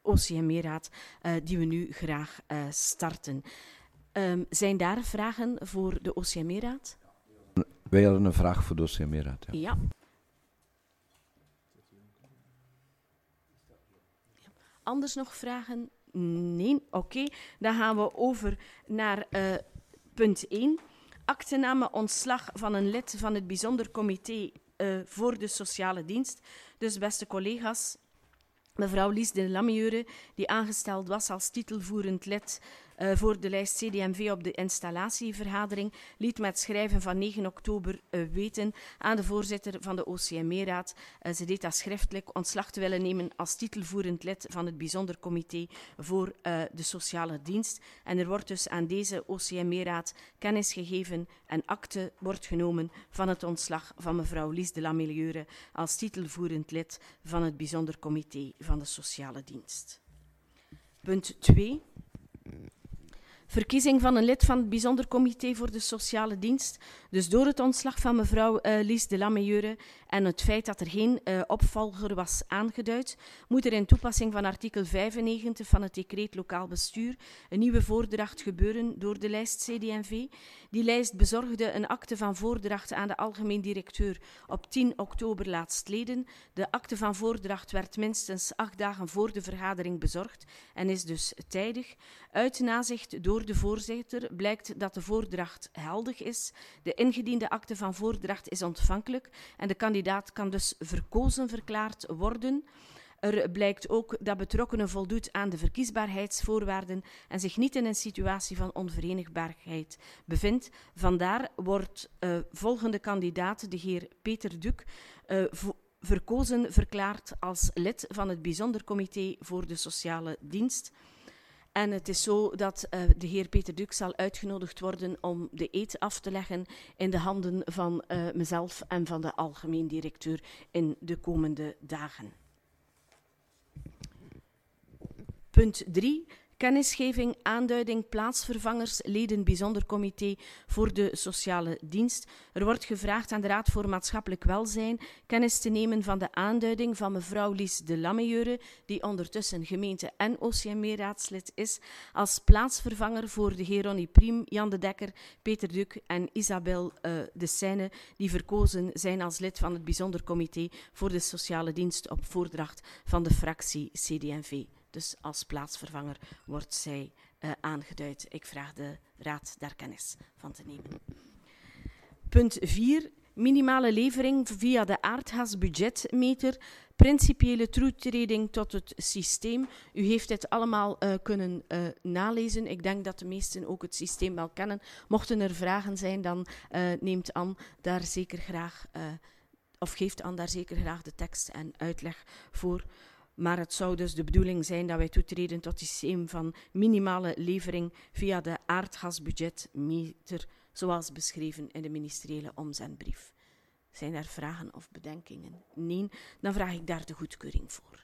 OCME-raad die we nu graag starten. Zijn daar vragen voor de OCME-raad? Wij hadden een vraag voor de OCME-raad. Ja. Ja. Anders nog vragen? Nee? Oké. Dan gaan we over naar punt 1. Aktename ontslag van een lid van het bijzonder comité voor de sociale dienst. Dus beste collega's, mevrouw Lies de Lameure, die aangesteld was als titelvoerend lid voor de lijst CD&V op de installatievergadering, liet met schrijven van 9 oktober weten aan de voorzitter van de OCME-raad, ze deed dat schriftelijk, ontslag te willen nemen als titelvoerend lid van het bijzonder comité voor de sociale dienst. En er wordt dus aan deze OCME-raad kennis gegeven en akte wordt genomen van het ontslag van mevrouw Lies de Lameure als titelvoerend lid van het bijzonder comité van de sociale dienst. Punt 2. Verkiezing van een lid van het bijzonder comité voor de sociale dienst. Dus door het ontslag van mevrouw Lies de Lameure en het feit dat er geen opvolger was aangeduid, moet er in toepassing van artikel 95 van het decreet lokaal bestuur een nieuwe voordracht gebeuren door de lijst CD&V. Die lijst bezorgde een akte van voordracht aan de algemeen directeur op 10 oktober laatstleden. De akte van voordracht werd minstens 8 dagen voor de vergadering bezorgd en is dus tijdig. Uit nazicht door de voorzitter blijkt dat de voordracht geldig is. De ingediende akte van voordracht is ontvankelijk en de kandidaat kan dus verkozen verklaard worden. Er blijkt ook dat betrokkenen voldoet aan de verkiesbaarheidsvoorwaarden en zich niet in een situatie van onverenigbaarheid bevindt. Vandaar wordt volgende kandidaat, de heer Peter Duc, verkozen verklaard als lid van het bijzonder comité voor de sociale dienst. En het is zo dat de heer Peter Duc zal uitgenodigd worden om de eed af te leggen in de handen van mezelf en van de algemeen directeur in de komende dagen. Punt 3. Kennisgeving, aanduiding, plaatsvervangers, leden bijzonder comité voor de sociale dienst. Er wordt gevraagd aan de Raad voor Maatschappelijk Welzijn kennis te nemen van de aanduiding van mevrouw Lies de Lameure, die ondertussen gemeente- en OCME-raadslid is, als plaatsvervanger voor de heer Ronnie Priem, Jan de Dekker, Peter Duc en Isabel de Seine, die verkozen zijn als lid van het bijzonder comité voor de sociale dienst op voordracht van de fractie CD&V. Dus als plaatsvervanger wordt zij aangeduid. Ik vraag de Raad daar kennis van te nemen. Punt 4. Minimale levering via de aardgasbudgetmeter. Principiële toetreding tot het systeem. U heeft dit allemaal kunnen nalezen. Ik denk dat de meesten ook het systeem wel kennen. Mochten er vragen zijn, dan neemt Anne daar zeker graag, of geeft Anne daar zeker graag de tekst en uitleg voor. Maar het zou dus de bedoeling zijn dat wij toetreden tot het systeem van minimale levering via de aardgasbudgetmeter, zoals beschreven in de ministeriële omzendbrief. Zijn er vragen of bedenkingen? Nee, dan vraag ik daar de goedkeuring voor.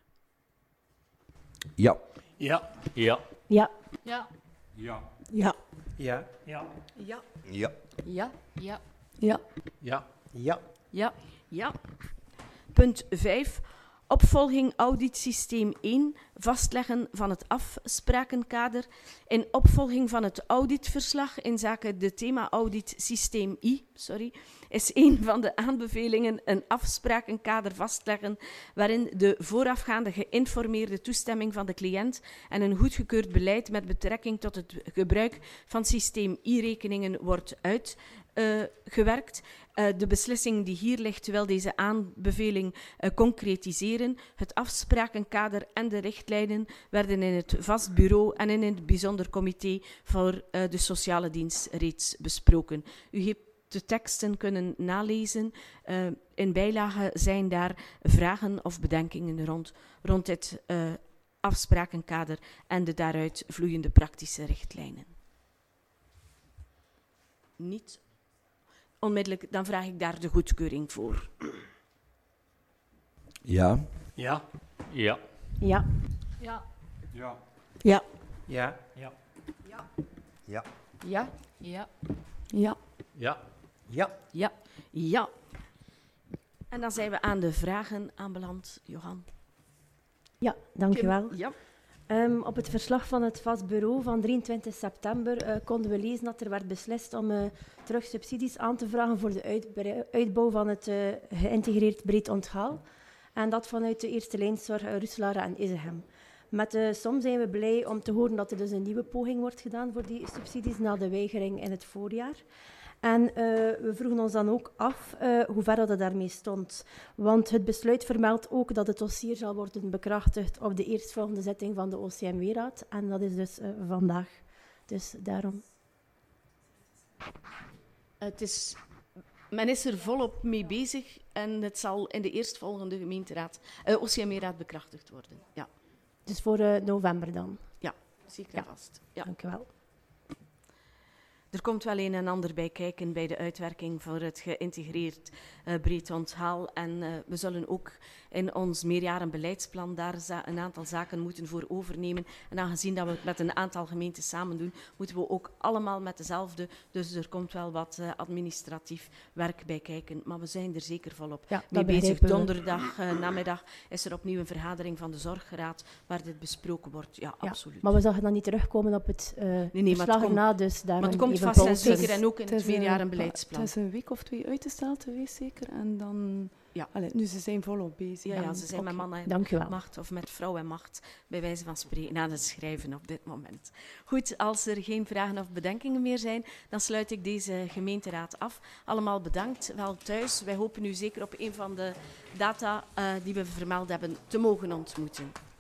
Ja. Ja. Ja. Ja. Ja. Ja. Ja. Ja. Ja. Ja. Ja. Ja. Ja. Ja. Ja. Ja. Ja. Ja. Punt 5. Opvolging auditsysteem 1, vastleggen van het afsprakenkader. In opvolging van het auditverslag inzake de thema-audit systeem I, is een van de aanbevelingen een afsprakenkader vastleggen waarin de voorafgaande geïnformeerde toestemming van de cliënt en een goedgekeurd beleid met betrekking tot het gebruik van systeem I-rekeningen wordt uitgewerkt. De beslissing die hier ligt wil deze aanbeveling concretiseren. Het afsprakenkader en de richtlijnen werden in het vast bureau en in het bijzonder comité voor de sociale dienst reeds besproken. U heeft de teksten kunnen nalezen. In bijlage zijn daar vragen of bedenkingen rond het afsprakenkader en de daaruit vloeiende praktische richtlijnen. Niet onmiddellijk, dan vraag ik daar de goedkeuring voor. Ja. Ja. Ja. Ja. Ja. Ja. Ja. Ja. Ja. Ja. Ja. Ja. Ja. Ja. Ja. Ja. Ja, ja. En dan zijn we aan de vragen aanbeland, Johan. Ja, dank u wel. Ja. Op het verslag van het vast bureau van 23 september konden we lezen dat er werd beslist om terug subsidies aan te vragen voor de uitbouw van het geïntegreerd breed onthaal. En dat vanuit de eerste lijnzorg Roeselare en Isegem. Met de som zijn we blij om te horen dat er dus een nieuwe poging wordt gedaan voor die subsidies na de weigering in het voorjaar. En we vroegen ons dan ook af hoe ver dat het daarmee stond. Want het besluit vermeldt ook dat het dossier zal worden bekrachtigd op de eerstvolgende zitting van de OCMW-raad. En dat is dus vandaag. Dus daarom. Men is er volop mee bezig en het zal in de eerstvolgende gemeenteraad, OCMW-raad bekrachtigd worden. Ja. Dus voor november dan? Ja, zeker vast. Ja. Dank u wel. Er komt wel een en ander bij kijken bij de uitwerking voor het geïntegreerd breed onthaal. En we zullen ook in ons meerjarenbeleidsplan daar een aantal zaken moeten voor overnemen. En aangezien dat we het met een aantal gemeenten samen doen, moeten we ook allemaal met dezelfde. Dus er komt wel wat administratief werk bij kijken. Maar we zijn er zeker volop mee bezig. Donderdag namiddag is er opnieuw een vergadering van de Zorgraad waar dit besproken wordt. Ja, absoluut. Maar we zagen dan niet terugkomen op het verslag erna, dus daarom maar het komt vast en zeker en ook in het meerjarenbeleidsplan. Het is een week of 2 uitgesteld geweest, zeker. En dan... Ja. Nu, ze zijn volop bezig. Ja, ze zijn met mannen en macht, of met vrouw en macht, bij wijze van spreken, aan het schrijven op dit moment. Goed, als er geen vragen of bedenkingen meer zijn, dan sluit ik deze gemeenteraad af. Allemaal bedankt, wel thuis. Wij hopen u zeker op een van de data die we vermeld hebben te mogen ontmoeten.